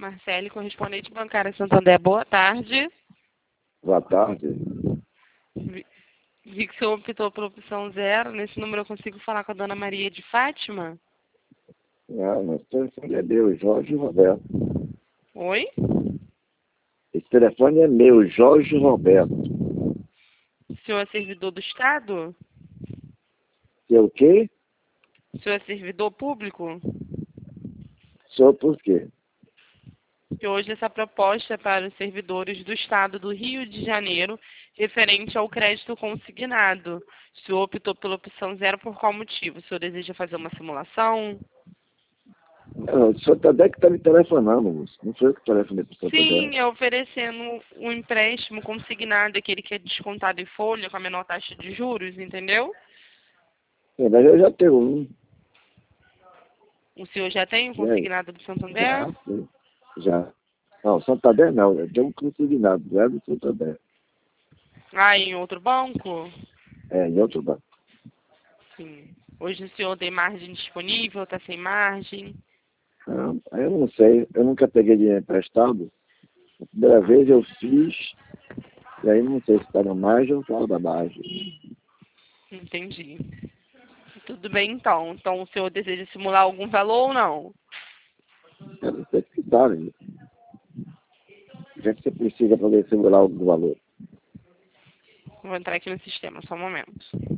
Marcele, correspondente bancária Santander. Boa tarde. Boa tarde. Vi que o senhor optou pela opção 0. Nesse número eu consigo falar com a dona Maria de Fátima? Mas o telefone é meu, Jorge Roberto. Oi? Esse telefone é meu, Jorge Roberto. O senhor é servidor do Estado? Que é o quê? O senhor é servidor público? Sou por quê? Que hoje essa proposta é para os servidores do Estado do Rio de Janeiro, referente ao crédito consignado. O senhor optou pela opção 0 por qual motivo? O senhor deseja fazer uma simulação? Não, o Santander que está me telefonando, moço. Não foi eu que telefonei para o Santander. Sim, é oferecendo um empréstimo consignado, aquele que é descontado em folha, com a menor taxa de juros, entendeu? Mas eu já tenho um. O senhor já tem um E aí? consignado do Santander? Já, sim. Já. Não, Santander não. Eu tenho um consignado, não é do Santander. Ah, em outro banco? É, em outro banco. Sim. Hoje o senhor tem margem disponível, está sem margem? Não, eu não sei. Eu nunca peguei dinheiro emprestado. A primeira vez eu fiz, e aí não sei se está na margem ou fora da margem. Entendi. Tudo bem, então. Então o senhor deseja simular algum valor ou não? Eu não sei se dá, né? O que é que você precisa para ver segurar o valor? Vou entrar aqui no sistema, só um momento.